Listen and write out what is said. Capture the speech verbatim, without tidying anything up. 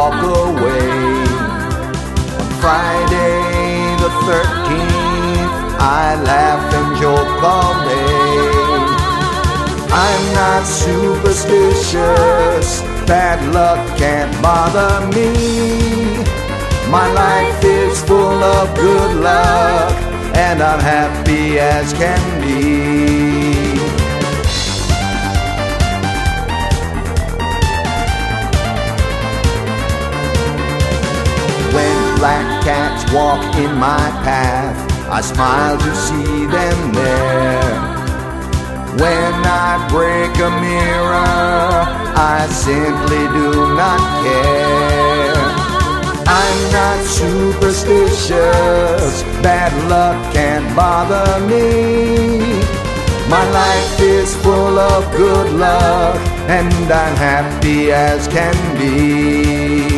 walk away. On Friday the thirteenth, I laugh and joke all day. I'm not superstitious, bad luck can't bother me. My life is full of good luck, and I'm happy as can be. When black cats walk in my path, I smile to see them there. When I break a mirror, I simply do not care. I'm not superstitious, bad luck can't bother me. My life is full of good luck, and I'm happy as can be.